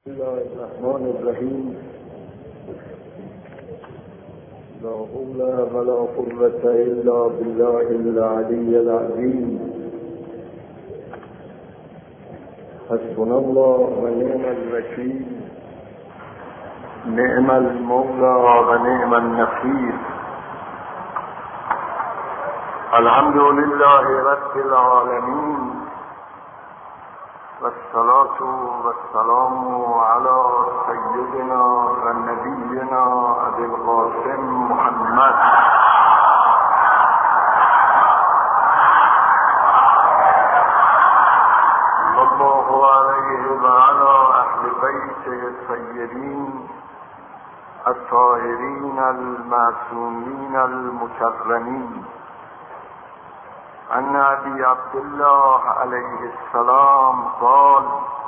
بسم الله الرحمن الرحیم. لا حول ولا قوة الا بالله العلی العظیم. حسبنا الله و نعم الوکیل، نعم المولا و نعم النصیر. الحمد لله رب العالمین والصلاة والسلام على سيدنا و نبینا ابی القاسم محمد صلی الله علیه و علی اهل بیته الطیبین الطاهرین المعصومین المکرمین. عن ابي عبد الله عليه السلام قال: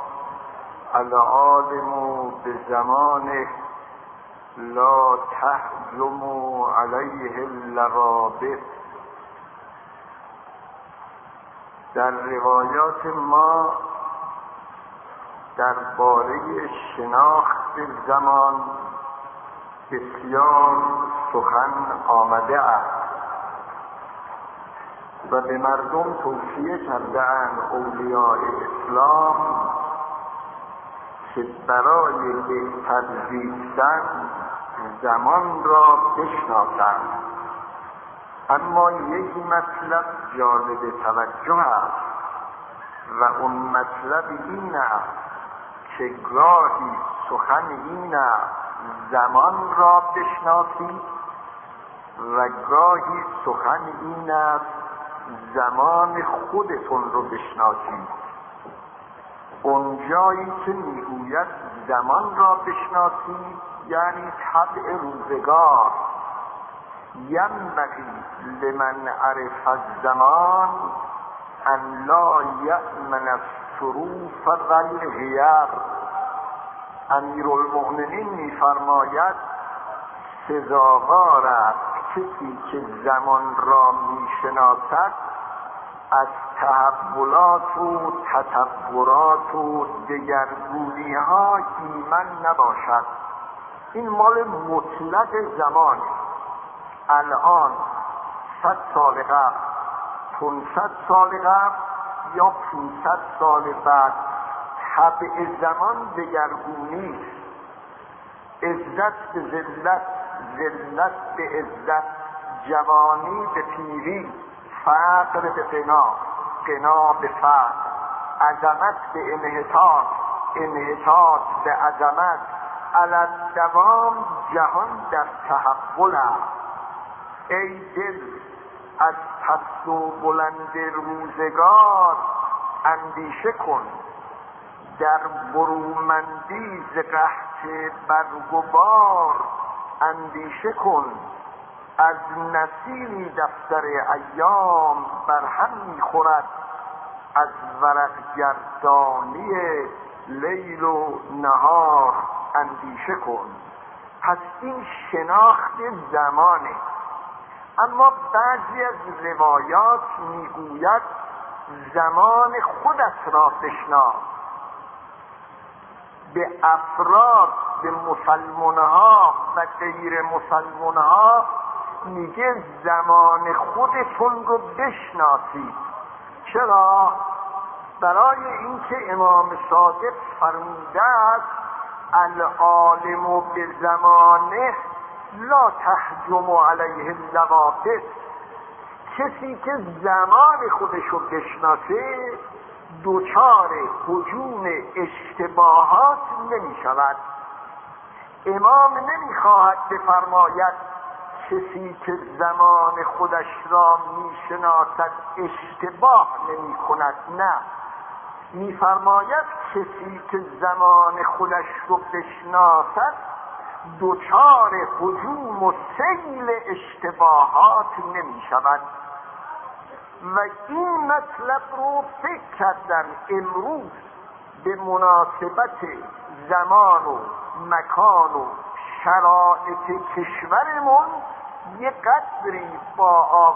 العالم بزمانه لا تهجم عليه اللوابط. در روایات ما درباره شناخت زمان بسیار سخن آمده است و به مردم توصیه کرده‌اند اولیاء اسلام که برای بهتر زیستن زمان را بشناسند. اما یک مطلب جالب توجه است و اون مطلب این است که گاهی سخن این است زمان را بشناسید و گاهی سخن این است زمان خودتون رو بشناسید. اونجایی که میگوید زمان را بشناسید یعنی طبع روزگار. ینبغی لمن عرف الزمان ان لا یأمن الصروف و الحیر. امیرالمؤمنین میفرماید سزاوار است کسی که زمان را میشناسد از تحولات و تطورات و دگرگونی ها ایمن نباشد. این مال مطلق زمان. الان 100 سال قبل، 500 سال قبل یا 500 سال بعد طبع زمان دگرگونی است. عزت به ذلت، ذلت به عزت، جوانی به پیری، فقر به غنا، غنا به فقر، عظمت به انحطاط، انحطاط به عظمت. علی الدوام جهان در تحول است. ای دل از پست و بلند روزگار اندیشه کن، در برومندی ز قحط برگ و بار اندیشه کن. از نسیمی دفتر ایام برهم میخورد، از ورق گردانی لیل و نهار اندیشه کن. پس این شناخت زمانه. اما بعضی از روایات میگوید زمان خودت را بشناس. به افراد، به مسلمانها و غیر مسلمانها میگه زمان خودتون رو بشناسید. چرا؟ برای اینکه امام صادق فرموده است العالم به زمانه لا تهجم علیه اللوابط. کسی که زمان خودش رو بشناسه دوچار هجوم اشتباهات نمی شود. امام نمی خواهد بفرماید کسی که زمان خودش را می شناسد اشتباه نمی کند. نه، می فرماید کسی که زمان خودش رو بشناسد دوچار هجوم و سیل اشتباهات نمی شود. و این مطلب رو فکر کردن امروز به مناسبت زمان و مکان و شرایط کشورمون یه قدری با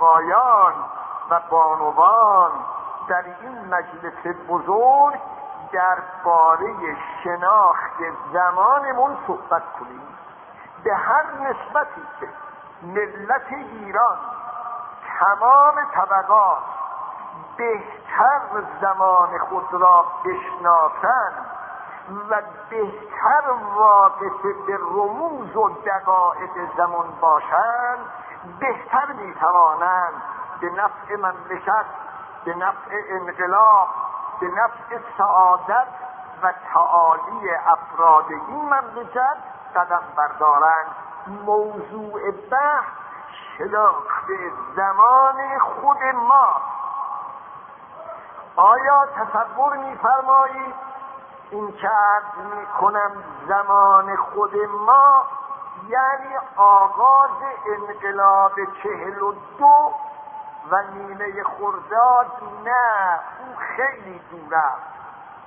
آقایان و بانوان در این مجلس بزرگ درباره شناخت زمانمون صحبت کنیم. به هر نسبتی که ملت ایران تمام طبقات بهتر زمان خود را بشناسند و بهتر واقف به رموز و دقایق زمان باشند، بهتر میتوانند به نفع مملکت، به نفع انقلاب، به نفع سعادت و تعالی افراد این مملکت قدم بردارند. موضوع بحث شناخت زمان خود ما. آیا تصور می‌فرمایید این که عرض می‌کنم زمان خود ما یعنی آغاز انقلاب 42 و نیمه خرداد؟ نه، اون خیلی دور است.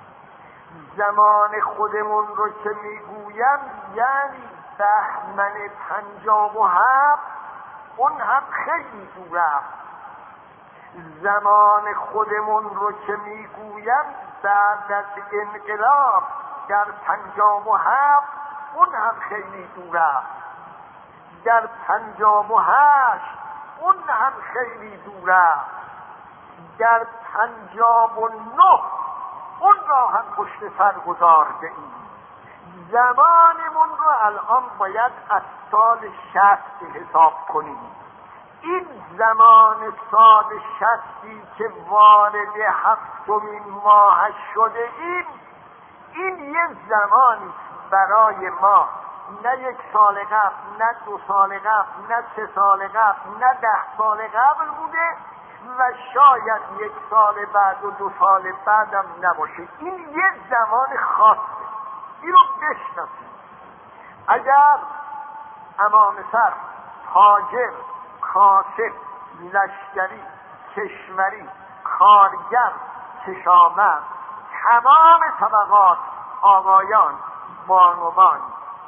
زمان خودمون رو که میگویم یعنی بهمن 57، اون هم خیلی دور است. زمان خودمون رو که میگویم بعد از انقلاب در 57، اون هم خیلی دور است. در 58 اون هم خیلی دور است. در 59 اون را هم پشت سر گذارده ایم. زمانمون رو الان باید از سال 60 حساب کنیم. این زمان سال 60 که وارد 7مین ماه شده ایم، این یه زمانی برای ما، نه 1 سال قبل، نه 2 سال قبل، نه 3 سال قبل، نه 10 سال قبل بوده و شاید 1 سال بعد و 2 سال بعدم نباشه. این یه زمان خاصه، این رو بشناسید. اگر امام سر، تاجر، کاسب، لشکری، کشوری، کارگر، کشاورز، تمام طبقات، آقایان، بانوان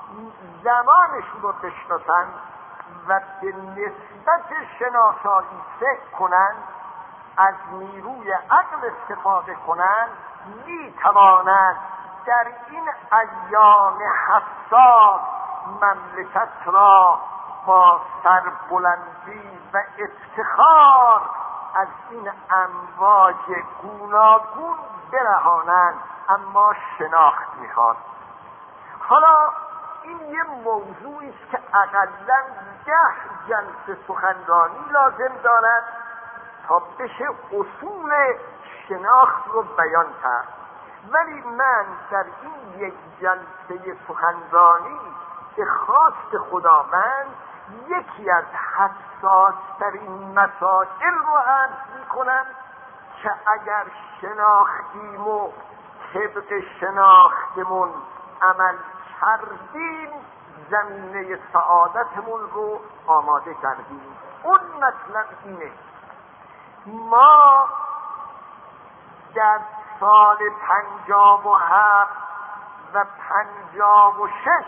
زمانشون رو بشناسن و به نسبت شناسایی فکر کنن، از نیروی عقل استفاده کنن، می توانند در این ایام حساس مملکت را با سربلندی و افتخار از این امواج گوناگون برهانند. اما شناخت میخواد. حالا این یه موضوعی است که اقلاً 10 جلسه سخنرانی لازم دارد تا بشه اصول شناخت رو بیان کرد. ولی من در این 1 جلسه سخنرانی به خواست خداوند یکی از حساس‌ترین مسائل رو عرض می‌کنم که اگر شناختیم و طبق شناختمون عمل کردیم، زمینه سعادتمون رو آماده کردیم. اون مطلب اینه: ما در سال 57 و 56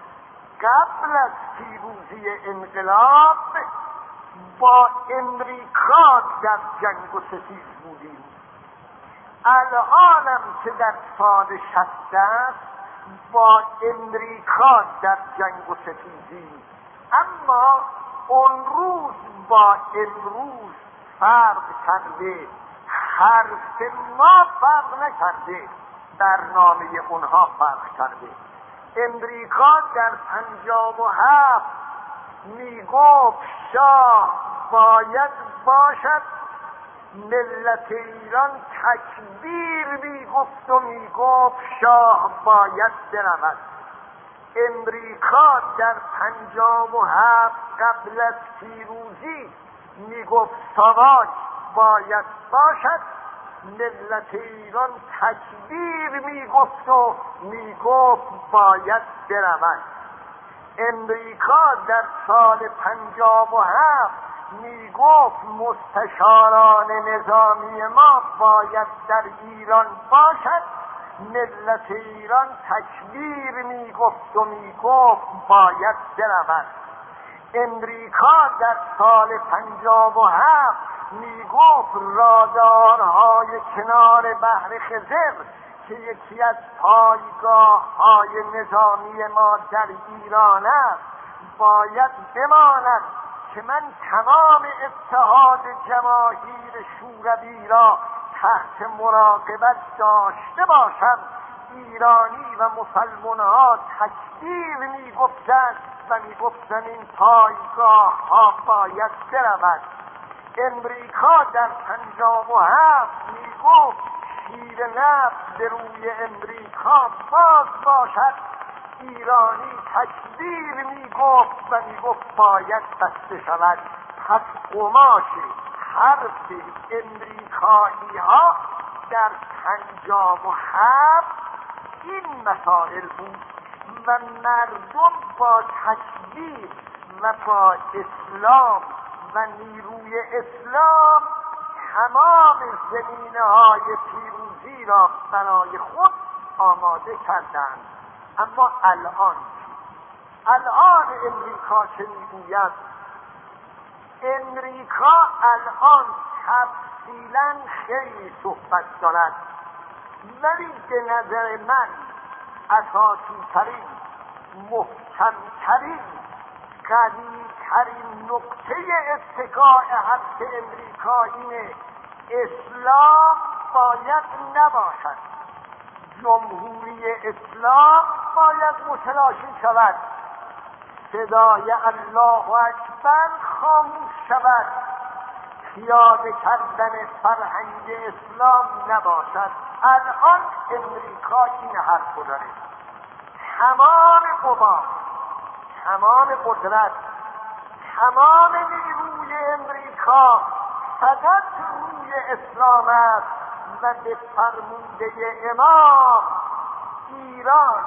قبل از پیروزی انقلاب با امریکا در جنگ و ستیز بودیم. الانم که در سال 60 است با امریکا در جنگ و ستیزیم. اما اون روز با امروز فرق کرده، حرف ما فرق نکرده، برنامه اونها فرق کرده. امریکا در 57 میگفت شاه باید باشد، ملت ایران تکبیر میگفت و میگفت شاه باید برود. امریکا در 57 قبل از پیروزی میگفت ساواک باید باشد، ملت ایران تکبیر میگفت و میگفت باید برود. امریکا در سال 57 میگفت مستشاران نظامی ما باید در ایران باشد، ملت ایران تکبیر میگفت و میگفت باید برود. امریکا در سال 57 میگفت رادارهای کنار بحر خزر که یکی از پایگاه‌های نظامی ما در ایران است، باید بماند که من تمام اتحاد جماهیر شوروی را تحت مراقبت داشته باشم. ایرانی و مسلمان‌ها تکبیر می‌گفتند و می‌گفتند این پایگاه‌ها باید برود. امریکا در 57 میگفت شیر نفت به روی امریکا باز باشد. ایرانی تکبیر میگفت و میگفت باید بسته شود. پس قماش حرف امریکایی ها در 57 این مسائل بود و مردم با تکبیر و با اسلام و نیروی اسلام تمام زمینه‌های پیروزی را برای خود آماده کردند. اما الان امریکا چه میگوید؟ امریکا الان تفصیلا خیلی صحبت دارد، ولی به نظر من اساسی‌ترین، محکم‌ترین، قوی‌ترین نقطه اتکاء حرف امریکا اینه: اسلام باید نباشد، جمهوری اسلام باید متلاشی شود، صدای الله اکبر خاموش شود، پیاده کردن فرهنگ اسلام نباشد. الان امریکا این حرف رو داره. تمام قوا، تمام قدرت، تمام نیروی امریکا فقط روی اسلام است و به فرموده امام ایران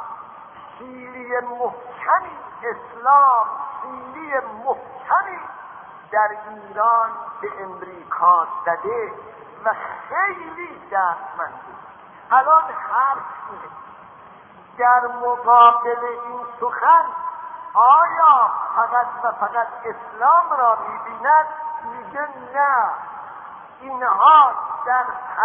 سیلی محکمی، اسلام سیلی محکمی در ایران به امریکا زده و خیلی دردمنده. الان حرف اینه در مقابل این سخن آیا فقط و فقط اسلام را می‌بیند؟ میگه نه، اینها در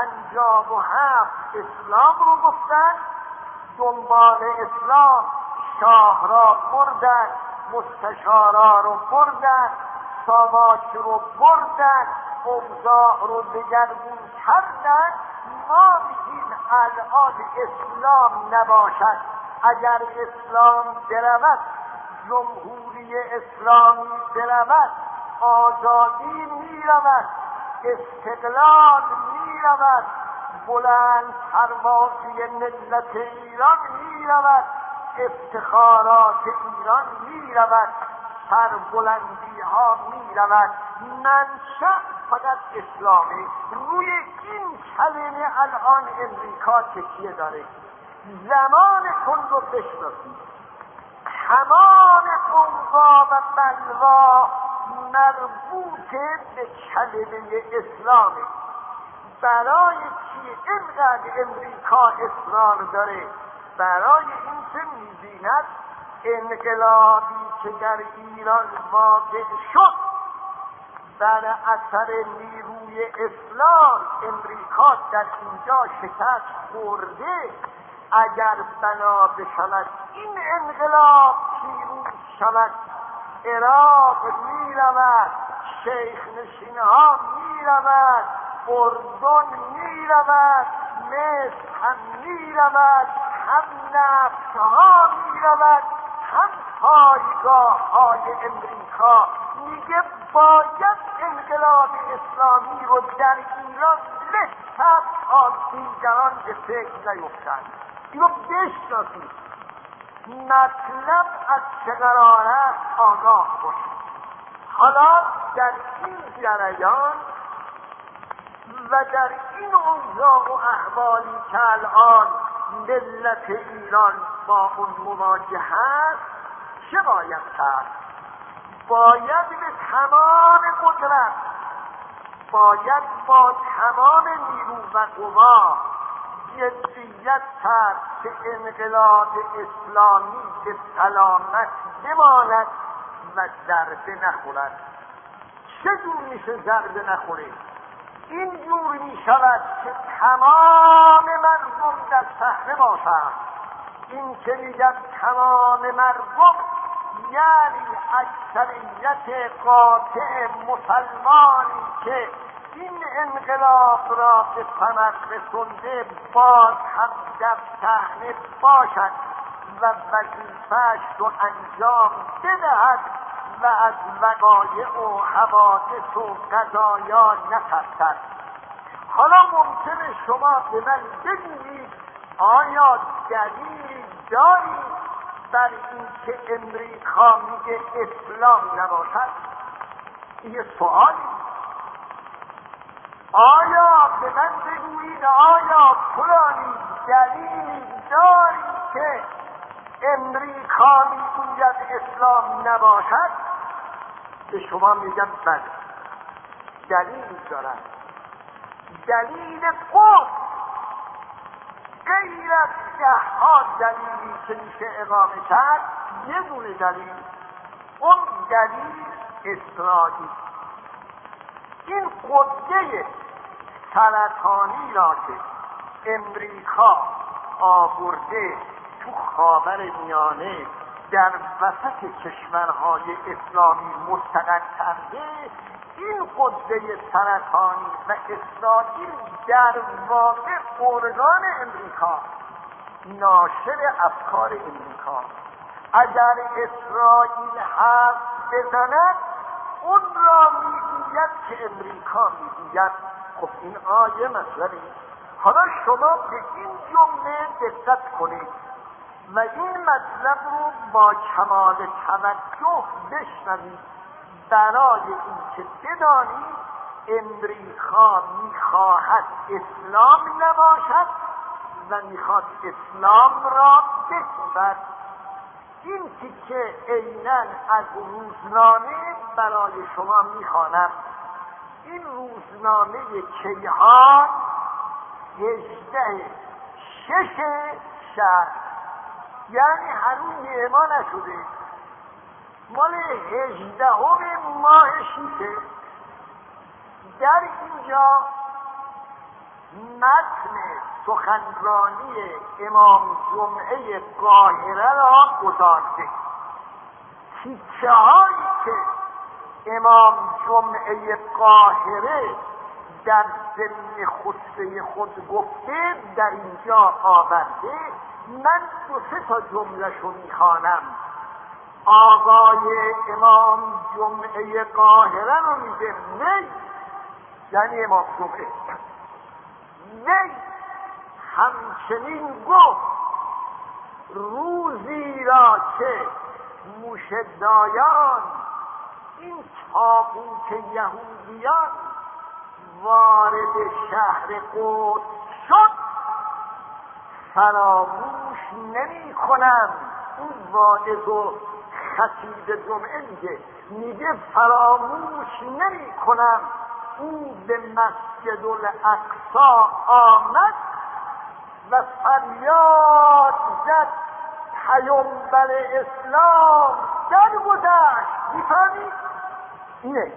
57 اسلام رو گفتن، دنبال اسلام شاه را بردن، مستشارا رو بردن، ساواک رو بردن، اوضاع رو دگرگون کردن. ما میگیم الان اسلام نباشد. اگر اسلام برود، جمهوری اسلامی برود، آزادی میرود، استقلال میرود، بلند پروازی ملت ایران میرود، افتخارات ایران میرود، سربلندی ها میرود. منشأ فقط اسلامی. روی این کلمه الان امریکا تکیه داره. زمانتون رو بشناسید. تمام اوضاع و بلوا مربوط به کلمه اسلامی. برای چی اینقدر امریکا اصرار داره؟ برای اینکه می‌بیند انقلابی که در ایران واقع شد در اثر نیروی اسلام، امریکا در اینجا شکست خورده. اگر بنا بشود این انقلاب پیروز شود، عراق میرود، شیخ نشینها میرود، اردن میرود، مصر هم میرود، هم نفتها میرود، هم پایگاه های امریکا. میگه باید انقلاب اسلامی رو در ایران بهتر تا دیگران به فکر نیفتند. اینو بشناسید. مطلب از چه قرار است آگاه باشید. حالا در این جریان و در این اوضاع و احوالی که الان ملت ایران با اون مواجه هست، چه باید کرد؟ باید به تمام قدرت، باید با تمام نیرو و قوا جدیت کرد که انقلاب اسلامی به سلامت بماند و ضربه نخورد. چجور میشه ضربه نخوره؟ اینجور می شود که تمام مردم در صحنه باشند. این که میگن تمام مردم یعنی اکثریت قاطع مسلمانی که این انقلاب را به ثمر رسانده باز هم در صحنه باشد و وظیفه‌اش رو انجام بدهد و از وقایع و حوادث و قضایا نترسد. حالا ممکنه شما به من بگویید آیا دلیلی دارید بر این که امریکا میگه اسلام نباشد؟ یه سوالی. آیا به من بگویید آیا فلانی دلیلی داری که امریکا میگوید اسلام نباشد؟ به شما میگم بله، دلیلی دارد. دلیل قطع غیر از 10 دلیلی که میشه اقامه کرد، یه دونه دلیل، اون دلیل اسرائیل. این قده سرطانی را که امریکا آورده تو خاورمیانه در وسط کشورهای اسلامی مستقر کرده، این قده سرطانی و اسرائیل در واقع ارگان امریکا، ناشر افکار امریکا. اگر اسرائیل حرف بزند اون را میگوید که امریکا میگوید. خب این آیه مطلبی. حالا شما به این جمله دقت کنید و این مطلب رو با کمال توجه بشنوید برای اینکه بدانید امریکا میخواهد اسلام نباشد و میخواد اسلام را بکوبد. این تیکه عیناً از روزنامه برای شما میخوانم. این روزنامه کیهان 18/6 یعنی هنوز اعما نشده، مال 18 ماه 6. در اینجا متن سخنرانی امام جمعه قاهره را گذاشته. تیکه هایی که امام جمعه قاهره در ضمن خطبه خود گفته در اینجا آورده. من 2-3 جمله‌شو میخوانم. آقای امام جمعه قاهره رو میگه وی، یعنی امام جمعه، وی همچنین گفت روزی را که موشدایان، این تابوت یهودیان، وارد شهر قدس شد فراموش نمی کنم. این واعظ و خطیب جمعه میگه فراموش نمی کنم او به مسجد الاقصی آمد و فریاد زد پیامبر اسلام درگذشت. میفهمید؟ اینه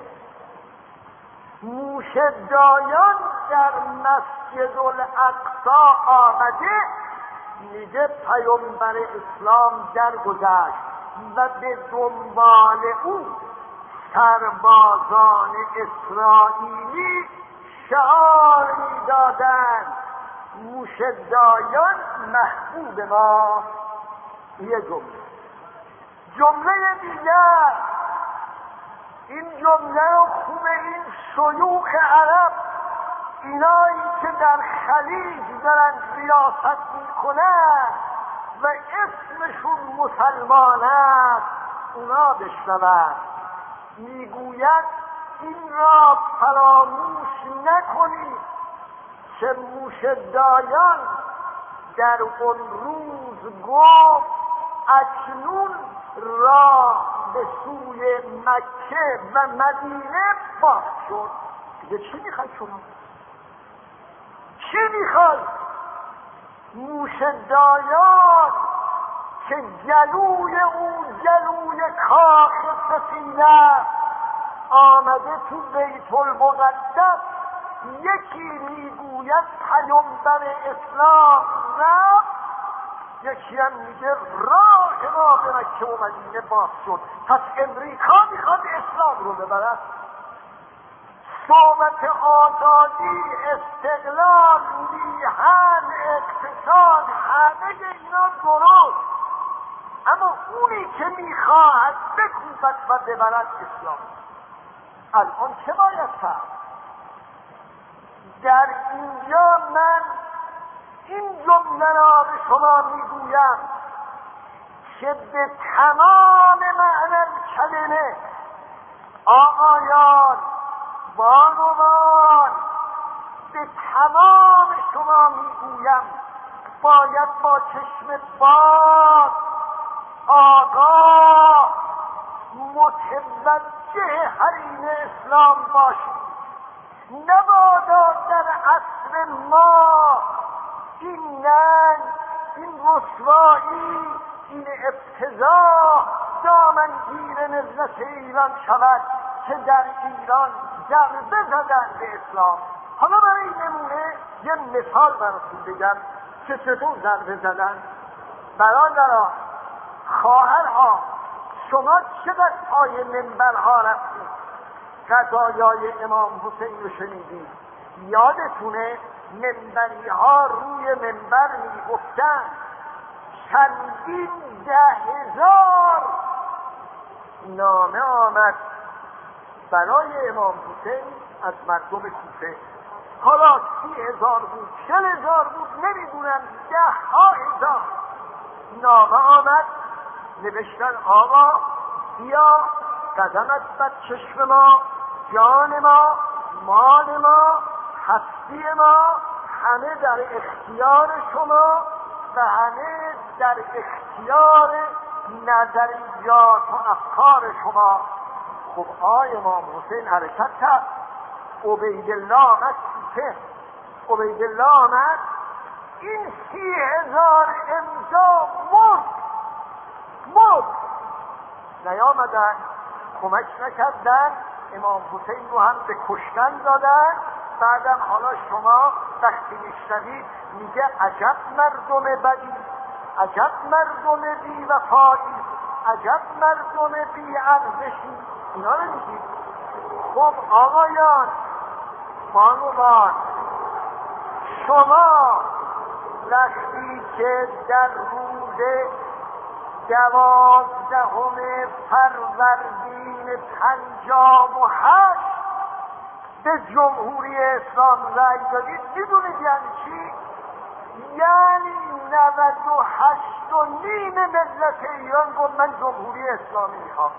موشدایان در مسجد الاقصی آمده، میگه پیامبر اسلام درگذشت و به دنبال او سربازان اسرائیلی شعار میدادند موشدایان محبوب ما. یه جمله دیگر، این جمله رو خوبه این شیوخ عرب، اینایی که در خلیج دارن ریاست میکنن و اسمشون مسلمان است، اونا بشنون. میگوید این را فراموش نکنید که موشدایان در اون روز گفت اکنون راه به سوی مکه و مدینه باز شد. دیگه چی میخواد شما؟ چی میخواد؟ موشدایان که گلوی او گلوی کاخ سفینه آمده تو بیت المقدس یکی میگوید پیامبر اسلام رفت، یکی هم میگه راه ما به مکه و مدینه باز شد. پس امریکا میخواد اسلام رو ببرد. صحبت آزادی، استقلال، میهن، اقتصاد، همه اینا درست، اما اونی که میخواهد بکوبد و ببرد اسلام. الان چه باید کرد؟ در اینجا من این جمله را به شما میگویم که به تمام معنی کلمه آقایان، بانوان، به تمام شما میگویم باید با چشم باز، آگاه، متوجه حریم اسلام باشید. نبادا در عصر ما این ننگ، این رسوایی، این ابتذاع دامنگیر ملت ایران شود که در ایران ضربه زدن به اسلام. حالا برای نمونه یه مثال براتون بگم که چطور ضربه زدن. برادران، خواهرها، شما چقدر پای منبرها رفتید قضایای امام حسین رو شنیدید؟ یادتونه منبری ها روی منبر میگفتن چندین 10,000 نامه آمد برای امام حسین از مردم کوفه. حالا 30,000 بود، 40,000 بود، نمیدونم، 10,000 نامه آمد. نوشتن آقا بیا قدمت بر چشم ما، جان ما، مال ما، هستی ما، همه در اختیار شما و همه در اختیار نظریات و افکار شما. خب آقای امام حسین حرکت کرد. عبیدالله آمد کوفه. عبیدالله آمد، این 30,000 امضا مرد نیامدن، کمک نکردن، امام حسین رو هم به کشتن دادن. بعدم حالا شما وقتی میشنوید میگه عجب مردم بدی، عجب مردم بی وفایی، عجب مردم بی ارزشی، اینا رو میگید. خب آقایان، بانوان، شما وقتی که در روز 12 فروردین 58 به جمهوری اسلام رأی دادید، میدونید یعنی چی؟ یعنی 98.5 ملت ایران گفت من جمهوری اسلامی میخوام.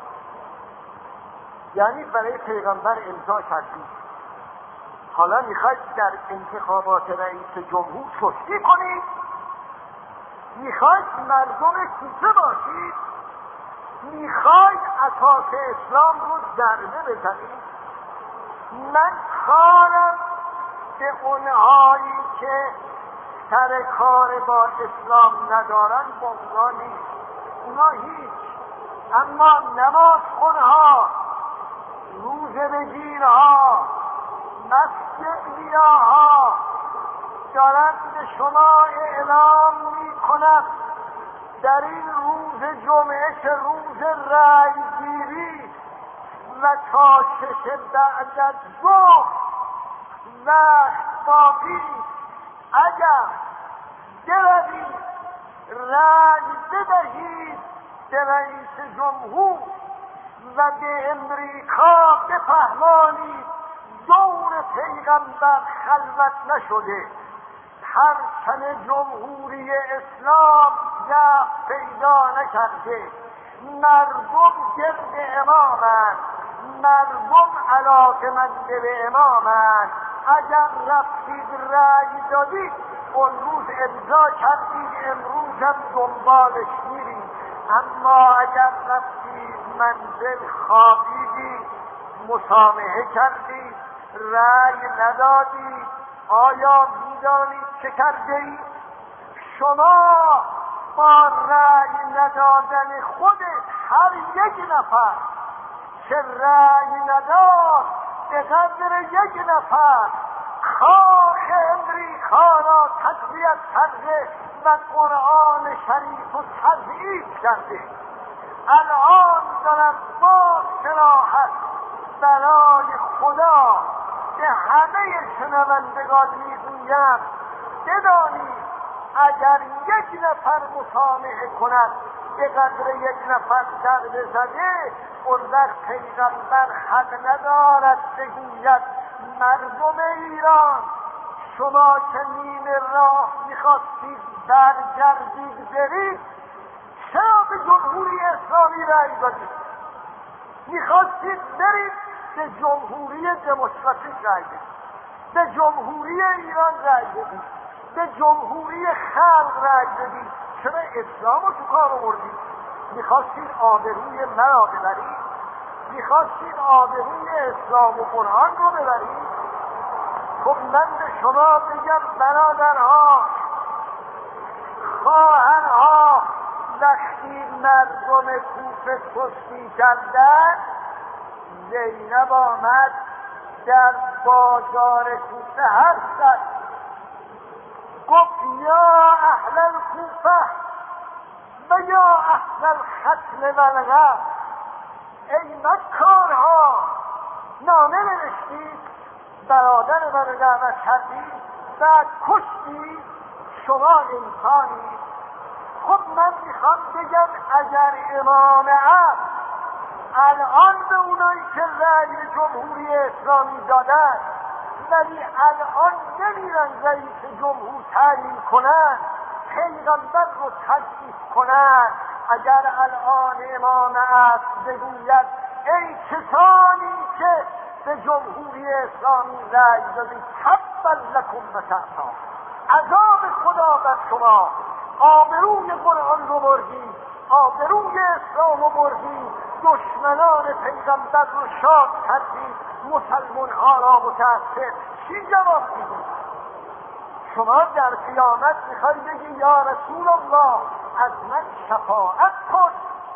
یعنی برای پیغمبر امضا کردید. حالا میخواید در انتخابات رئیس جمهور سستی کنید؟ میخواید مردم کوفه باشید؟ میخواید اساس اسلام رو ضربه بزنید؟ من کارم به اونهایی که سر کار با اسلام ندارن با اونا نیست، اونا هیچ. اما نماز خونها، روزه بگیرها، مسجد بیاها دارم به شما اعلام میکنم در این روز جمعه که روز رأی گیری و تا 6 بعد از ظهر وقت باقی، اگر بروید رأی بدهید به رئیس جمهور و به امریکا بفهمانید دور پیغمبر خلوت نشده، پرچم جمهوری اسلام ضعف پیدا نکرده، مردم گرد امامند، مردم علاقه‌مند به امامند. اگر رفتید رأی دادید اون روز امضا کردید، امروز هم دنبالش میرید. اما اگر رفتید منزل خوابیدید، مسامحه کردید، رأی ندادید، آیا میدانید چه کرده اید؟ شما با رأی ندادن خودت، هر یک نفر که رأی نداد به قدر یک نفر کاخ امریکا را تقویت کرده و قرآن شریف و تضعیف کرده. الان دارم با صراحت برای خدا به همه شنوندگان میگویم بدانید اگر یک نفر مسامحه کند به قدر یک نفر در بزده، اون وقت پیغمبر حق ندارد بگوید مردم ایران شما که نیمه راه میخواستید برگردید برید، چرا به جمهوری اسلامی رأی دادید؟ میخواستید برید به جمهوری دموکراتیک رأی بدید، به جمهوری ایران رأی بدید، به جمهوری خلق رأی بدید، چرا اسلام رو تو کار آوردید؟ میخواستید آبروی مرا ببرید؟ میخواستید آبروی اسلام و قرآن رو ببرید؟ خب من به شما بگم برادرها، خواهرها، وقتی مردم کوفه کشتی کردن، زینب آمد در بازار کوفه حرف زد، گفت یا اهل الکوفه و یا اهل الختم و الغم، ای مکارها نامه نوشتید، برادر من رو دعوت کردید، بعد کشتید، شما انسانید. خب من میخوام بگم اگر امام عصر الان به اونایی که رأی جمهوری اسلامی دادن ولی الان نمیرن رئیس جمهور تعیین کنن، پیغمبر رو تضعیف کنن، اگر الان امام عصر بگوید ای کسانی که به جمهوری اسلامی رأی دادید تبا لکم و تعصا، عذاب خدا بر شما، آبروی قرآن رو بردید، آبروی اسلام رو بردید، دشمنان پیغمبر رو شاد کردید، مسلمان ها را متأسف. چی جواب میدید؟ شما در قیامت میخوای بگی یا رسول الله از من شفاعت کن،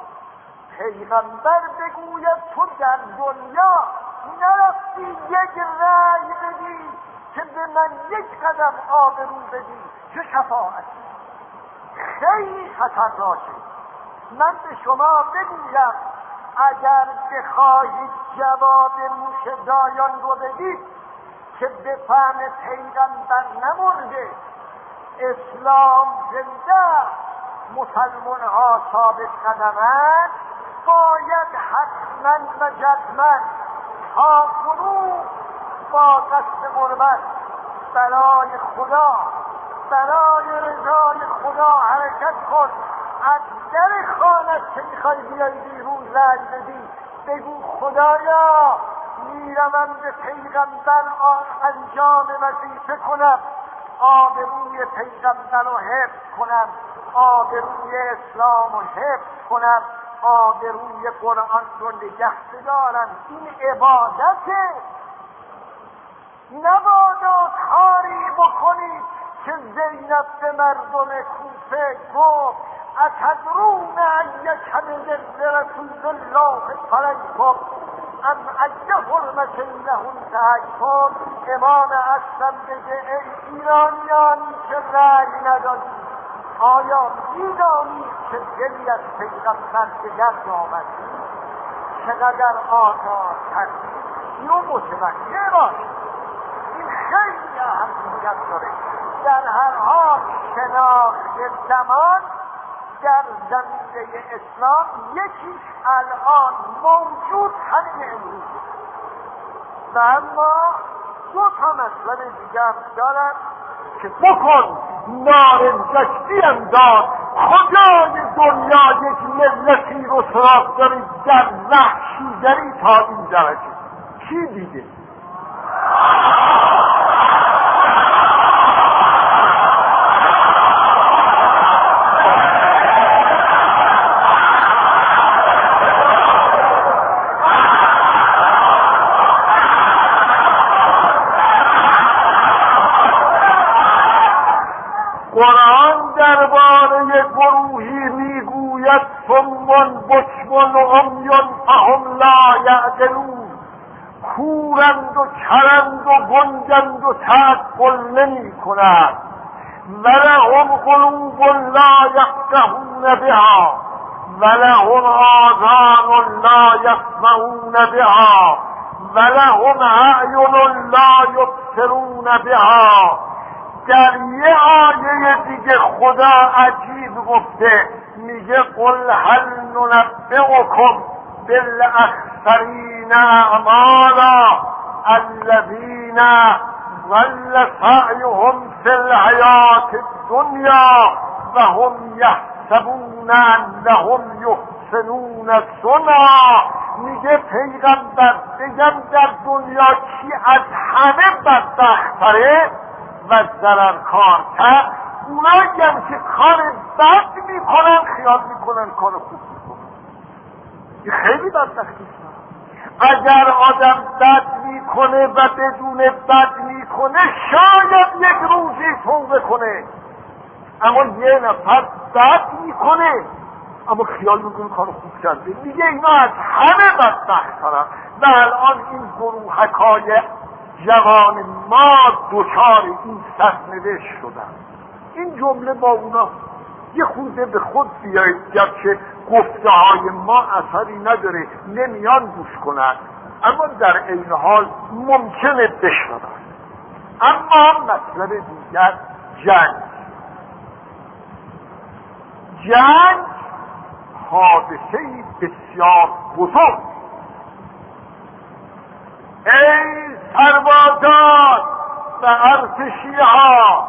پیغمبر بگوید تو در دنیا نرفتی یک رأی بدی که به من یک قدم آبرو بدی، چه شفاعتی؟ خیلی خطرناکه. من به شما بگویم اگر بخواهید جواب موش دایان رو بدید که به فهم پیغمبر نمرده، اسلام زنده، مسلمان ها ثابت قدمند، باید حتما و جزما تا غروب با قصد غربت برای خدا، برای رضای خدا حرکت کن. از در خانت که میخوای بیای بیرون رأی بدی، بگو خدایا میروم به پیغمبر انجام وظیفه کنم، آبروی پیغمبر رو حفظ کنم، آبروی اسلام رو حفظ کنم، آبروی قرآن رو نگه بدارم. این عبادته. نبادا کاری بکنید که زینب به مردم کوفه گفت اتدرون ایک من رسول الله فلیکم ام ایه حرمت له انتهیتم. امام اصلا بگه ای ایرانیانی که رأی ندادید، آیا میدانید که دلی از پیغمبر به دست آمد؟ چقدر آزار کردید؟ اینو متوجه باشید. این خیلی اهمیت داره. در هر حال شناخت زمان در زمینه اسلام یکیش الان موجود همین امروز و اما دو تا مسئله دیگر دارن که بکن نارنجشتی انداز خدای دنیا یک ملتی رو سراغ دارید در وحشیگری تا این درجه. کی دیده؟ قرآن درباره گروهی میگوید صم بکم عمی فهم لا یعقلون. کورند و کرند و گنجند و تعقل نمی کنند. ولهم قلوب لا یفقهون بها ولهم آذان لا یسمعون بها ولهم اعین لا یبصرون بها. در یه آیه دیگه خدا عجیب گفته، میگه قل هل ننبئکم بالاخسرین اعمالا الذین ضل سعیهم فی الحیاة الدنیا و هم یحسبون انهم یحسنون صنعا. میگه پیغمبر بگم در دنیا کی از همه بدبخت‌تره و ضررکارتر؟ اونایی هم که کار بد میکنن خیال میکنن کار خوب میکنن. این خیلی بدبختی. اگر آدم بد میکنه و بدون بد میکنه شاید یک روزی توبه کنه، اما یه نفر بد میکنه اما خیال میکنه کار خوب کرده. میگه اینا از همه بدبخت‌ترن. و الان این گروهکای جوان ما دچار این سرنوشت شدن. این جمله با اونا یه خورده به خود بیایید، گرچه گفته های ما اثری نداره، نمیان گوش کنند، اما در این حال ممکنه بشنون. اما مطلب دیگر جنگ حادثه‌ای بسیار بزرگ. ای سربازان و ارتشی‌ها،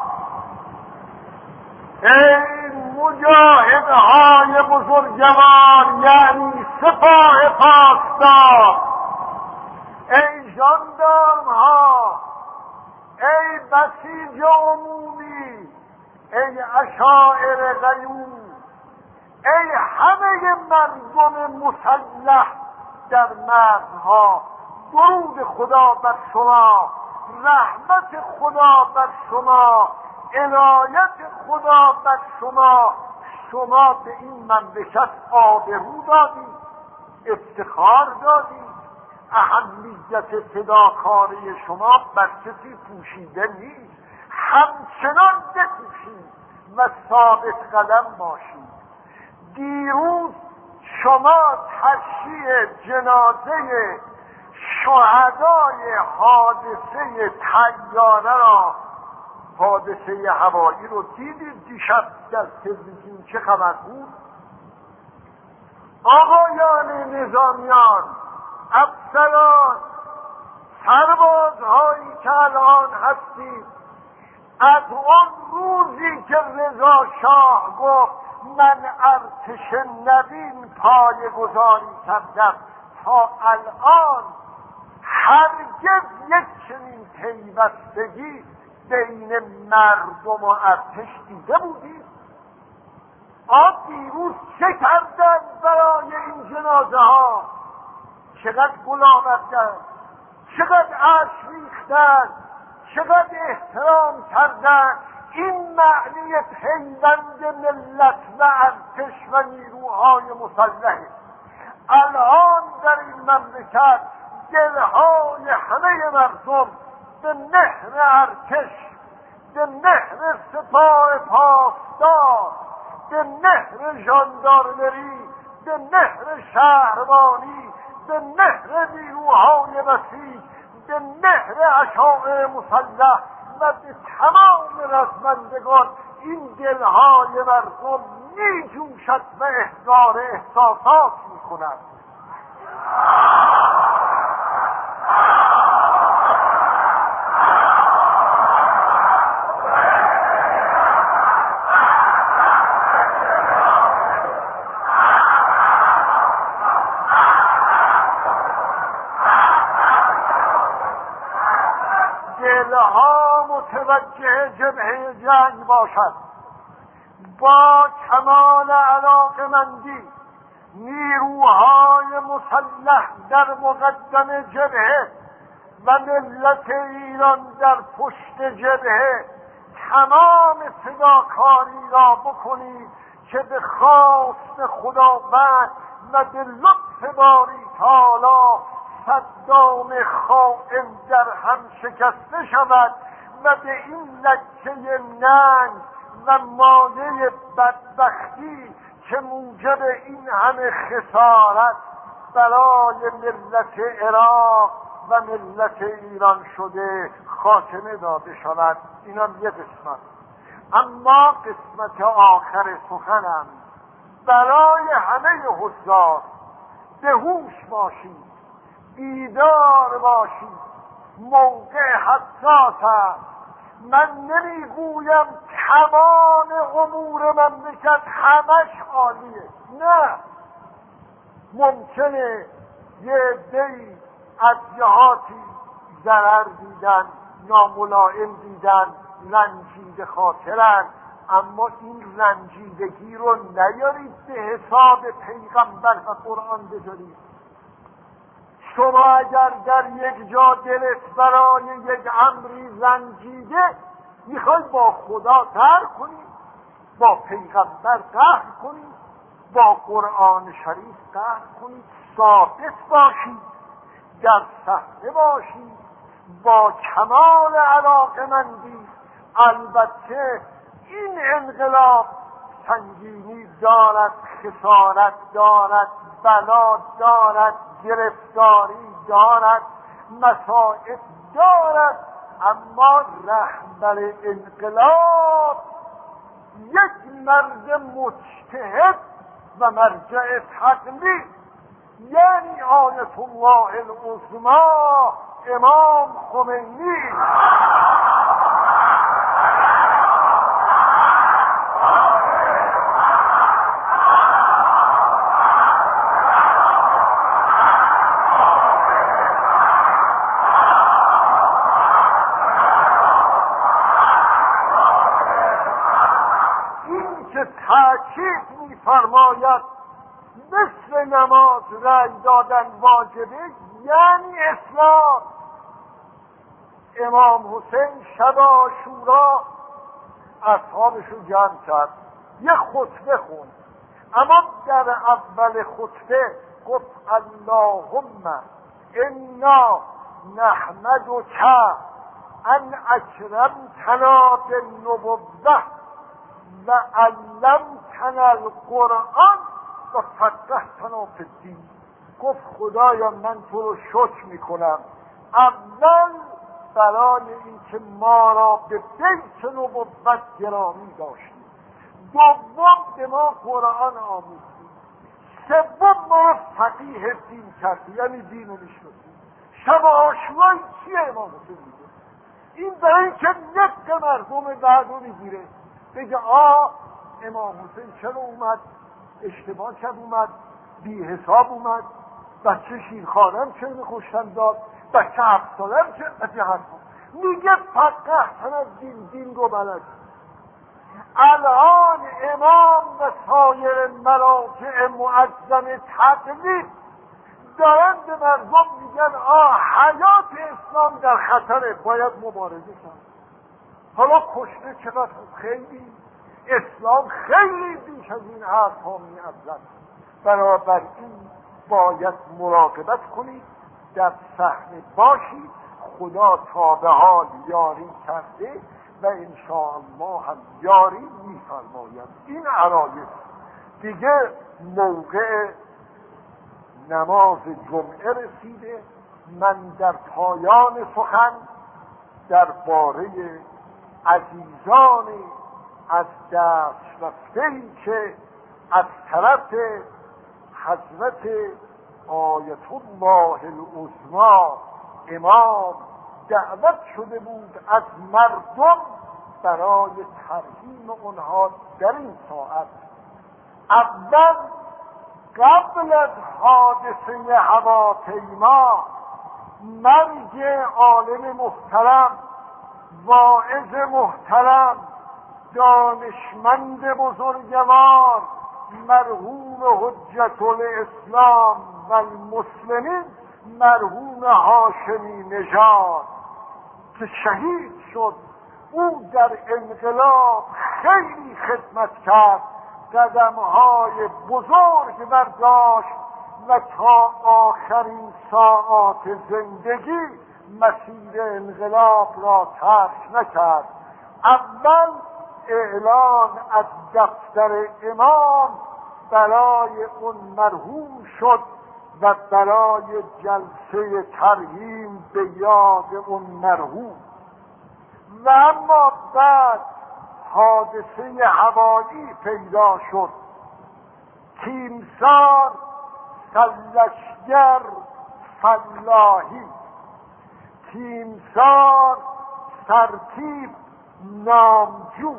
ای مجاهدهای بزرگوار، یعنی سپاه پاسدار، ای ژاندارم‌ها، ای بسیج عمومی، ای عشائر غیور، ای همه مردم مسلح در مرزها، درود خدا بر شما، رحمت خدا بر شما، عنایت خدا بر شما. شما به این مملکت آبرو دادید، افتخار دادید. اهمیت فداکاری شما بر کسی پوشیده نیست. همچنان بکوشید و ثابت قدم باشید. دیروز شما تشییع جنازه شهدای حادثه طیاره را، حادثه هوایی رو دیدید دیشب در تلویزیون چه خبر بود؟ آقایان نظامیان، افسران، سربازهایی که الان هستید، از اون روزی که رضا شاه گفت من ارتش نوین پایه‌گذاری کردم تا الان هرگز یک چنین پیوستگی بین مردم و ارتش دیده بودید؟ دیروز چه کردن برای این جنازه ها؟ چقدر گل آوردن، چقدر اشک ریختن، چقدر احترام کردن. این معنی پیوند ملت و ارتش و نیروهای مسلحه. الان در این مملکت دلهای همه مردم به مهر ارتش، به مهر سپاه پاسدار، به مهر ژاندارمری، به مهر شهربانی، به مهر نیروهای وسیع، به مهر عشائر مسلح و به تمام رزمندگان این دلهای مردم می جوشد و احضار احساسات می کند. دلها متوجه جبهه جنگ باشد. با کمال علاقه‌مندی نیروهای مسلح در مقدم جبهه و ملت ایران در پشت جبهه تمام فداکاری را بکنید که به خواست خداوند و به لطف باری تعالی صدام خائن در هم شکسته شود و به این لکه ننگ و مایه بدبختی که موجب این همه خسارت برای ملت عراق و ملت ایران شده خاتمه داده شود. اینم یه قسمت. اما قسمت آخر سخنم برای همه حضار: به هوش باشید، بیدار باشید، موقع حساس است. من نمیگویم تمام امور مملکت همش عالیه، نه، ممکنه یه عده‌ای از جهاتی ضرر دیدن، ناملائم دیدن، رنجیده خاطرن، اما این رنجیدگی رو نیارید به حساب پیغمبر و قرآن بذارید. شما اگر در یک جا دلت برای یک امری رنجیده، میخوای با خدا قهر کنید، با پیغمبر قهر کنید، با قرآن شریف قهر کنید. ثابت باشید، در صحنه باشید، با کمال علاقه‌مندی. البته این انقلاب سنگینی دارد، خسارت دارد، بلا دارد، گرفتاری دارد، مصائب دارد، اما رهبر انقلاب یک مرد مجتهد و مرجع تقلید، یعنی آیت الله العظمی امام خمینی. این که تأکید می‌فرماید مثل نماز رأی دادن واجبه، یعنی اسلام. امام حسین شب عاشورا اصحابش رو جمع کرد، یه خطبه خوند، اما در اول خطبه گفت اللهم انا نحمدک ان اکرمتنا بالنبوة و علمتنا القرآن و فقهتنا فی الدین. گفت خدایا من تو رو شکر میکنم، اول برای اینکه ما را به بیت نبوت گرامی داشتی، دوم به ما قرآن آموزی، سوم ما را فقیه دین کردی، یعنی دین رو میشناسی. شب عاشورا چیه امام حسین میگه؟ این برای اینکه نفت مردم بعد رو میگیره، بگه امام حسین چرا اومد، اشتباه کرد، اومد بی حساب اومد، بچه شیرخوارم چرا میخوشتن داد، بچه 7 سالم چرا از یه حرف میگه فقهتن از دین رو بلد. الان امام و سایر مراجع معظم تقلید دارن به مردم میگن حیات اسلام در خطره، باید مبارزه کرد. حالا کشته چقدر خیلی، اسلام خیلی بیش از این حرف ها می‌ارزد. بنابراین باید مراقبت کنید، در صحنه باشید. خدا تا به حال یاری کرده و انشاءالله هم یاری می‌فرماید. این عرایض دیگه موقع نماز جمعه رسیده. من در پایان سخن درباره عزیزان از دست رفته‌ای که از طرف حضرت آیت الله العظمی امام دعوت شده بود از مردم برای ترحیم آنها در این ساعت. اول قبل از حادثه هواپیما مرگ عالم محترم، واعظ محترم، دانشمند بزرگوار، مرحوم حجت الاسلام و المسلمین، مرحوم هاشمی نژاد که شهید شد. او در انقلاب خیلی خدمت کرد، قدم‌های بزرگ برداشت و تا آخرین ساعات زندگی مسیر انقلاب را ترک نکرد. اول اعلان از دفتر امام برای اون مرحوم شد و برای جلسه ترحیم به یاد اون مرحوم. و اما بعد حادثه هوایی پیدا شد. تیمسار، سرلشگر، فلاحی. تیمسار سرتیپ نامجو،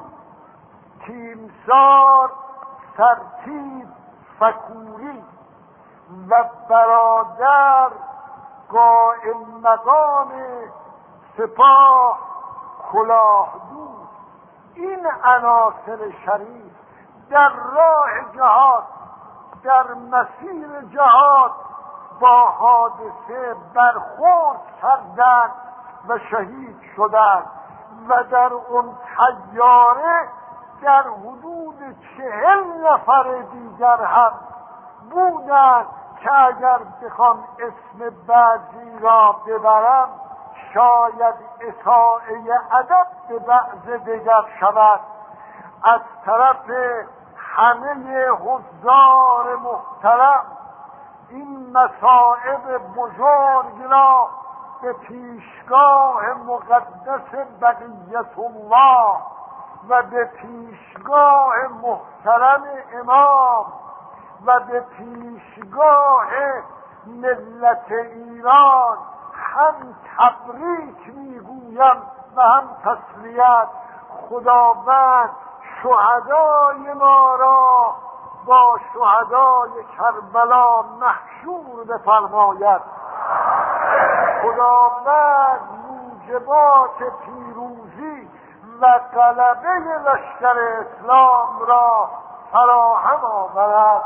تیمسار سرتیپ فکوری و برادر قائم مقام سپاه کلاهدود. این عناصر شریف در راه جهاد، در مسیر جهاد با حادثه برخورد کردند و شهید شدند و در اون طیاره در حدود 40 نفر دیگر هم بودند که اگر بخوام اسم بعضی را ببرم شاید اساءه ادب به بعض دیگر شود. از طرف همه حضار محترم این مصائب بزرگ را به پیشگاه مقدس بقیت الله و به پیشگاه محترم امام و به پیشگاه ملت ایران هم تبریک میگویم و هم تسلیت. خداوند شهدای ما را با شهدای کربلا محشور بفرماید. خداوند موجبات پیروزی و غلبه لشکر اسلام را فراهم آورد.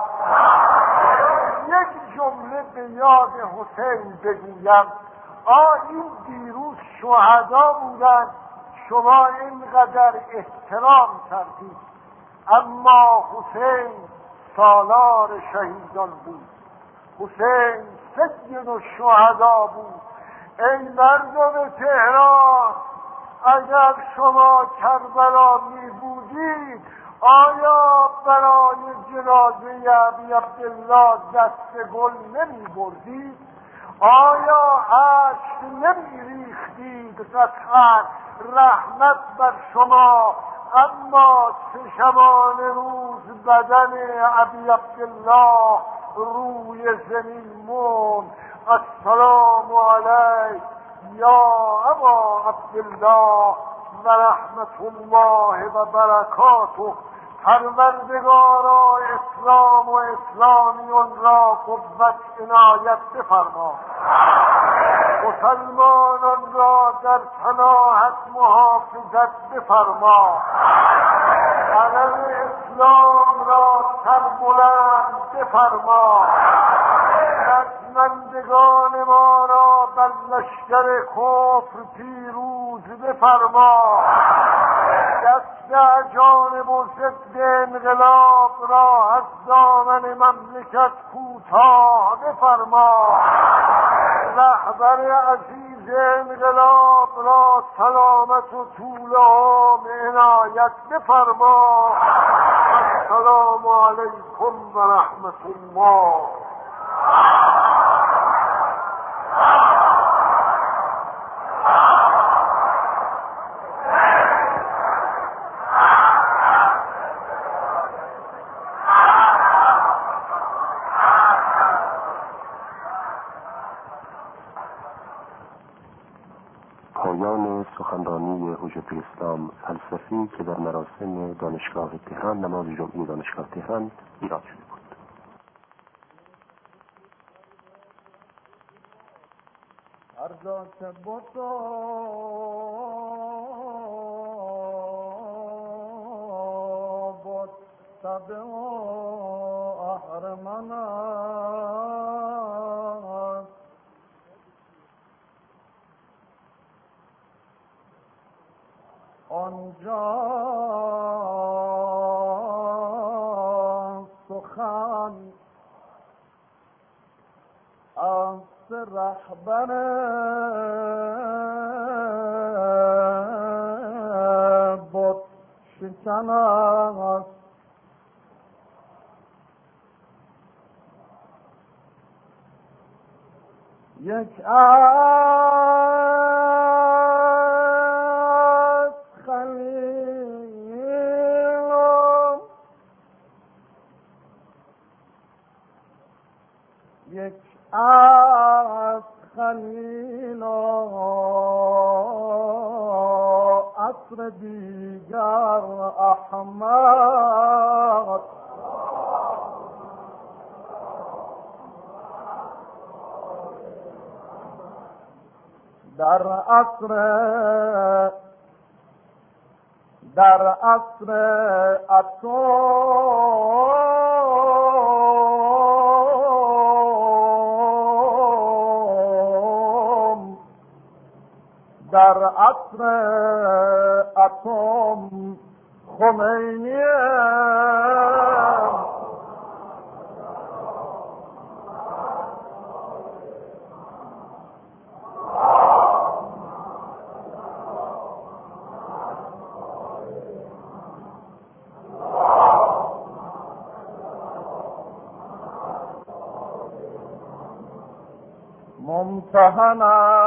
یک جمله به یاد حسین بگویم. این دیروز شهدا بودند، شما اینقدر احترام کردید، اما حسین سالار شهیدان بود. حسین سید الشهدا بود. ای مردم تهران، اگر شما کربلا می بودید آیا برای جنازه ابی عبدالله دست گل نمی بردید؟ آیا اشک نمی ریختید؟ قطعا رحمت بر شما. اما 3 شبانه روز بدن ابی عبدالله روی زمین موند. السلام علیک یا ابا عبدالله و رحمت الله و برکاته. پروردگارا اسلام و اسلامیون را قوت عنایت بفرما. مسلمانان را در پناهت محافظت بفرما. علم اسلام را سربلند بفرما. دستمندگان ما را بر لشکر کفر پیروز بفرما. دست جانب و ضد انقلاب را از دامن مملکت کوتاه بفرما. رهبر عزیز انقلاب را سلامت و طول عمر عنایت بفرما. السلام علیکم و رحمت الله. پایان سخنرانی حجت الاسلام فلسفی که در مراسم دانشگاه تهران، نماز جمعی دانشگاه تهران ایراد شده بود. هرجا که بود طبع اهرمن است، آنجا سخن عصر رهبر بت شکن است. یک از خلیلم، یک از خلیل عصر دیگر احمد. در عصر اتم، در عصر اتم خمینی ممتحن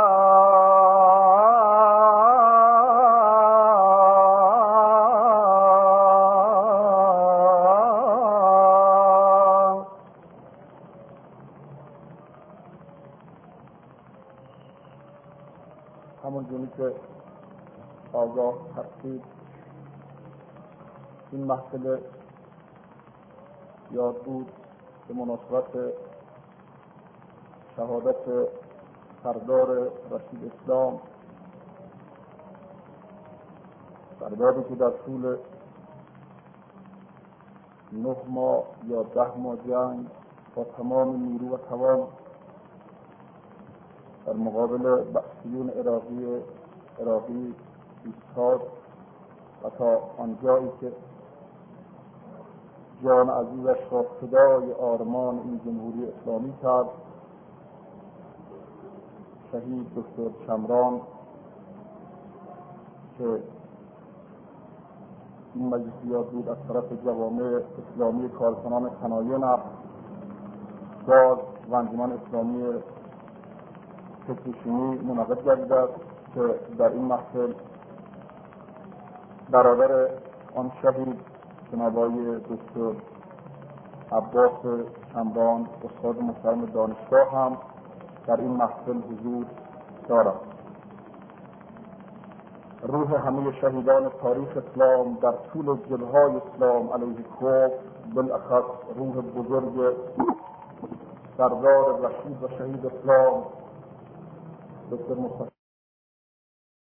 همون جونی که آگاه هستید، این محفل یاد بود به مناسبت شهادت سردار رشید اسلام، سرداری که در طول 9 ماه یا 10 ماه جنگ با تمام نیرو و توان در مقابل بأسیون عراقی ایستاد و تا آنجایی که جان عزیزش را فدای آرمان این جمهوری اسلامی کرد. شهید دکتر شمران که این مجلسیات بود از طرف جوامع اسلامی کارکنان صنایع نفت، گاز و انجمن اسلامی پتروشیمی منعقد گردیده است که در این محفل برادر آن شهید جناب آقای دکتر عباس شمران استاد محترم دانشگاه هم در این محفل حضور دارد. روح همه شهیدان تاریخ اسلام در طول جبهه‌های اسلام علیه کفر، بالاخص روح بزرگ سردار رشید و شهید اسلام دکتر مصطفی